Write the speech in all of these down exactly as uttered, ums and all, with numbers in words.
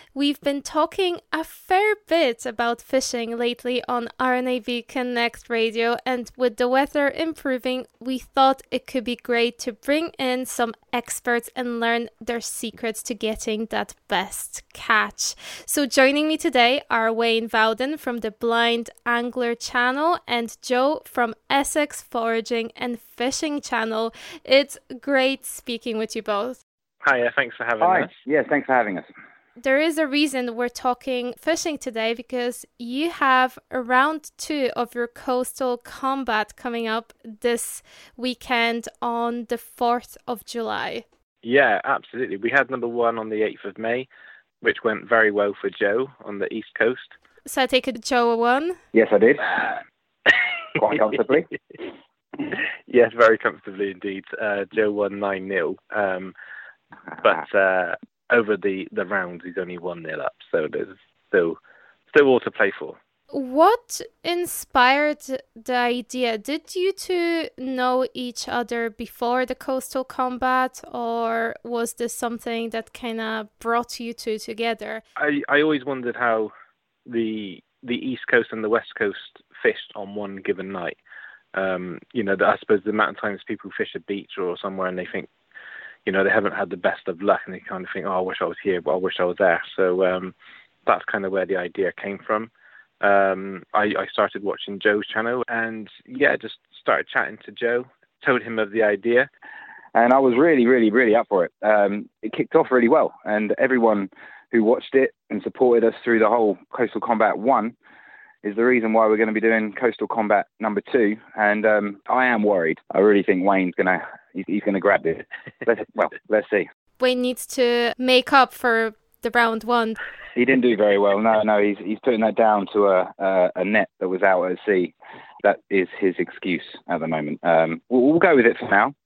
We've been talking a fair bit about fishing lately on R N A V Connect Radio, and with the weather improving, we thought it could be great to bring in some experts and learn their secrets to getting that best catch. So joining me today are Wayne Bowden from the Blind Angler channel and Joe from Essex Foraging and Fishing channel. It's great speaking with you both. Hiya, thanks for having Hi. us. Yes, thanks for having us. There is a reason we're talking fishing today, because you have a round two of your Coastal Combat coming up this weekend on the fourth of July. Yeah, absolutely. We had number one on the eighth of May, which went very well for Joe on the East Coast. So I take it Joe won? Yes, I did. Quite comfortably. Yes, very comfortably indeed. Uh, Joe won nine nil. Um, but uh, over the, the rounds, he's only one nil up. So there's still, still all to play for. What inspired the idea? Did you two know each other before the Coastal Combat, or was this something that kind of brought you two together? I, I always wondered how the the East Coast and the West Coast fished on one given night. Um, you know, I suppose the amount of times people fish a beach or somewhere and they think, you know, they haven't had the best of luck and they kind of think, oh, I wish I was here, but I wish I was there. So um, that's kind of where the idea came from. Um, I, I started watching Joe's channel and, yeah, just started chatting to Joe, told him of the idea. And I was really, really, really up for it. Um, it kicked off really well. And everyone who watched it and supported us through the whole Coastal Combat one is the reason why we're going to be doing Coastal Combat number two. And um, I am worried. I really think Wayne's going to he's, he's going to grab it. Let's, well, let's see. Wayne needs to make up for the round one. He didn't do very well. No, no, he's he's putting that down to a a, a net that was out at sea. That is his excuse at the moment. Um, we'll, we'll go with it for now.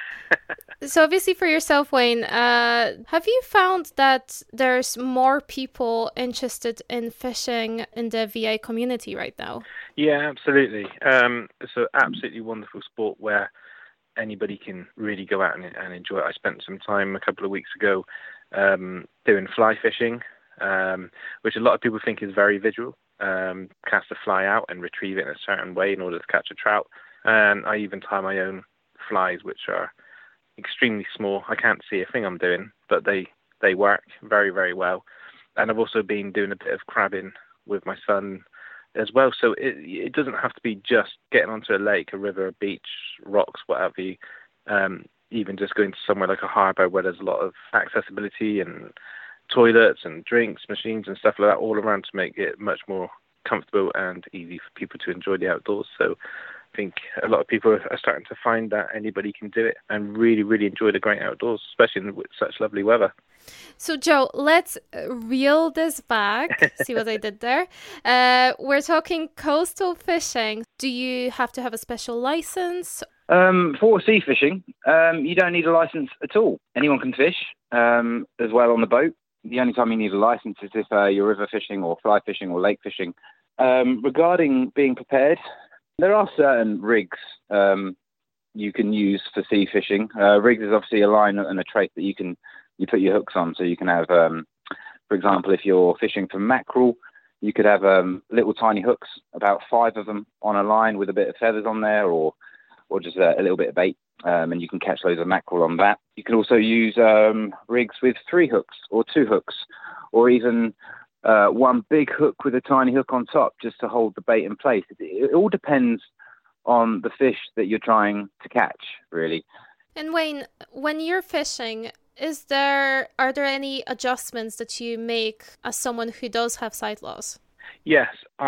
So obviously for yourself, Wayne, uh, have you found that there's more people interested in fishing in the V A community right now? Yeah, absolutely. Um, it's an absolutely wonderful sport where anybody can really go out and, and enjoy it. I spent some time a couple of weeks ago um, doing fly fishing, um, which a lot of people think is very visual. Um, cast a fly out and retrieve it in a certain way in order to catch a trout. And I even tie my own flies, which are extremely small. I can't see a thing I'm doing, but they, they work very, very well. And I've also been doing a bit of crabbing with my son as well. So it it doesn't have to be just getting onto a lake, a river, a beach, rocks, whatever you, um, even just going to somewhere like a harbour where there's a lot of accessibility and toilets and drinks, machines and stuff like that all around to make it much more comfortable and easy for people to enjoy the outdoors. So I think a lot of people are starting to find that anybody can do it and really, really enjoy the great outdoors, especially with such lovely weather. So, Joe, let's reel this back. See what I did there? Uh, we're talking coastal fishing. Do you have to have a special license? Um, for sea fishing, um, you don't need a license at all. Anyone can fish um, as well on the boat. The only time you need a license is if uh, you're river fishing or fly fishing or lake fishing. Um, regarding being prepared, there are certain rigs um, you can use for sea fishing. Uh, rigs is obviously a line and a trait that you can you put your hooks on. So you can have, um, for example, if you're fishing for mackerel, you could have um, little tiny hooks, about five of them on a line with a bit of feathers on there, or or just a, a little bit of bait, um, and you can catch loads of mackerel on that. You can also use um, rigs with three hooks or two hooks, or even uh, one big hook with a tiny hook on top just to hold the bait in place. It, it all depends on the fish that you're trying to catch, really. And Wayne, when you're fishing, is there are there any adjustments that you make as someone who does have sight loss? Yes,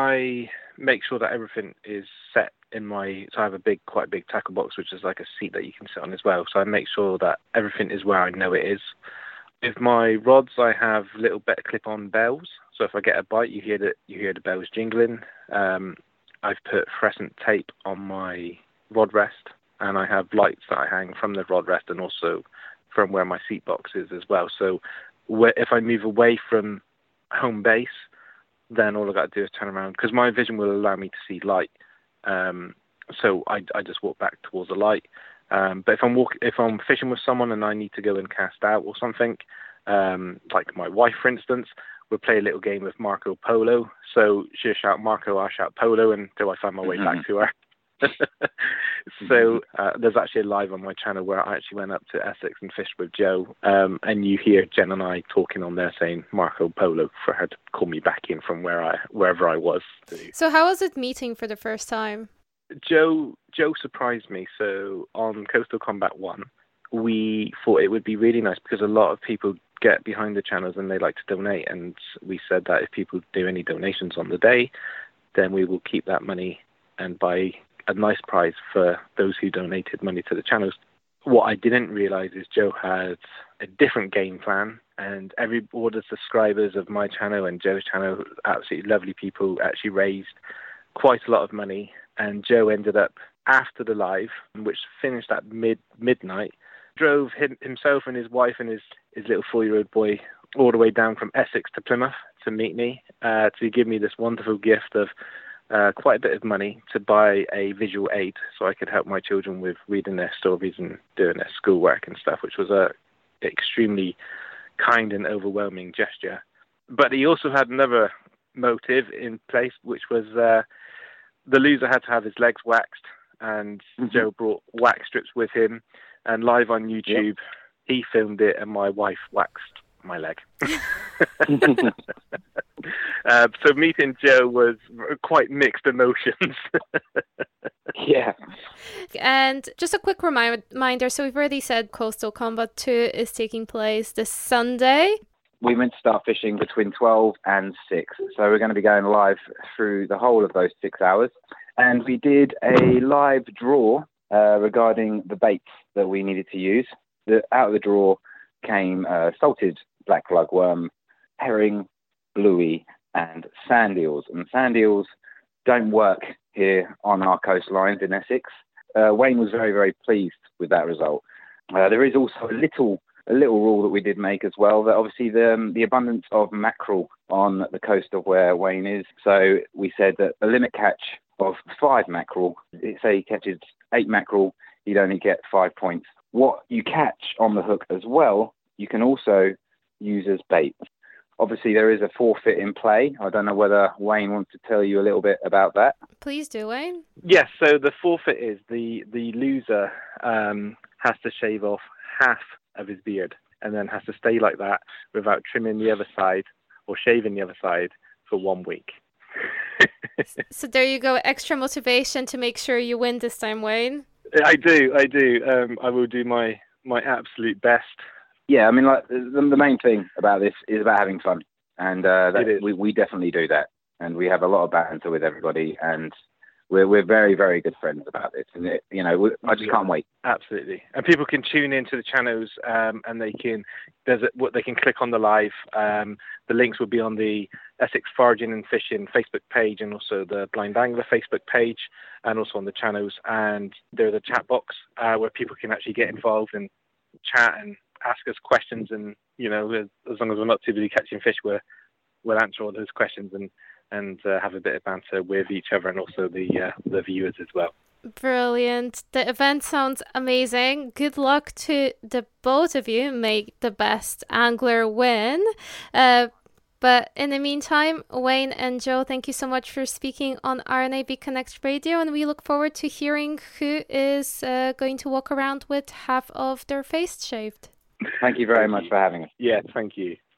I make sure that everything is set in my, so I have a big, quite big tackle box, which is like a seat that you can sit on as well. So I make sure that everything is where I know it is. With my rods, I have little bet clip-on bells. So if I get a bite, you hear the you hear the bells jingling. Um, I've put fluorescent tape on my rod rest, and I have lights that I hang from the rod rest and also from where my seat box is as well. So wh- if I move away from home base, then all I got to do is turn around, because my vision will allow me to see light. Um, so I, I just walk back towards the light. Um, but if I'm walk, if I'm fishing with someone and I need to go and cast out or something, Um, like my wife, for instance, would play a little game of Marco Polo. So she'll shout Marco, I'll shout Polo until I find my way Mm-hmm. back to her. So uh, there's actually a live on my channel where I actually went up to Essex and fished with Joe, um, and you hear Jen and I talking on there saying Marco Polo for her to call me back in from where I wherever I was. So how was it meeting for the first time? Joe Joe surprised me. So on Coastal Combat One, we thought it would be really nice because a lot of people get behind the channels and they like to donate, and we said that if people do any donations on the day, then we will keep that money and buy a nice prize for those who donated money to the channels. What I didn't realize is Joe had a different game plan, and every all the subscribers of my channel and Joe's channel, absolutely lovely people, actually raised quite a lot of money. And Joe ended up, after the live, which finished at mid midnight, drove him, himself and his wife and his, his little four-year-old boy all the way down from Essex to Plymouth to meet me, uh, to give me this wonderful gift of Uh, quite a bit of money to buy a visual aid so I could help my children with reading their stories and doing their schoolwork and stuff, which was a extremely kind and overwhelming gesture. But he also had another motive in place, which was uh, the loser had to have his legs waxed, and mm-hmm. Joe brought wax strips with him, and live on YouTube, yep. he filmed it and my wife waxed my leg. uh, so meeting Joe was quite mixed emotions. Yeah. And just a quick remi- reminder, so we've already said Coastal Combat two is taking place this Sunday. We meant to start fishing between twelve and six, so we're going to be going live through the whole of those six hours. And we did a live draw uh, regarding the baits that we needed to use. The, out of the draw came uh, salted black lugworm, herring, bluey, and sand eels. And sand eels don't work here on our coastlines in Essex. Uh, Wayne was very, very pleased with that result. Uh, there is also a little a little rule that we did make as well, that obviously the, um, the abundance of mackerel on the coast of where Wayne is. So we said that a limit catch of five mackerel, say he catches eight mackerel, he'd only get five points. What you catch on the hook as well, you can also use as bait. Obviously, there is a forfeit in play. I don't know whether Wayne wants to tell you a little bit about that. Please do, Wayne. Yes, so the forfeit is the, the loser um, has to shave off half of his beard and then has to stay like that without trimming the other side or shaving the other side for one week. So there you go, extra motivation to make sure you win this time, Wayne. I do, I do. Um, I will do my, my absolute best. Yeah, I mean, like the, the main thing about this is about having fun, and uh, that, we we definitely do that, and we have a lot of banter with everybody, and we're we're very very good friends about this, and it, you know, we, I just yeah, can't wait. Absolutely, and people can tune into the channels, um, and they can there's a, what they can click on the live. Um, the links will be on the Essex Foraging and Fishing Facebook page, and also the Blind Angler Facebook page, and also on the channels. And there's a chat box uh, where people can actually get involved and chat and ask us questions, and you know, as long as we're not too busy catching fish, we're, we'll answer all those questions and and uh, have a bit of banter with each other and also the uh, the viewers as well. Brilliant. The event sounds amazing. Good luck to the both of you. Make the best angler win. Uh, but in the meantime, Wayne and Joe, thank you so much for speaking on R N A B Connect Radio, and we look forward to hearing who is uh, going to walk around with half of their face shaved. Thank you very much for having us. Yeah, thank you.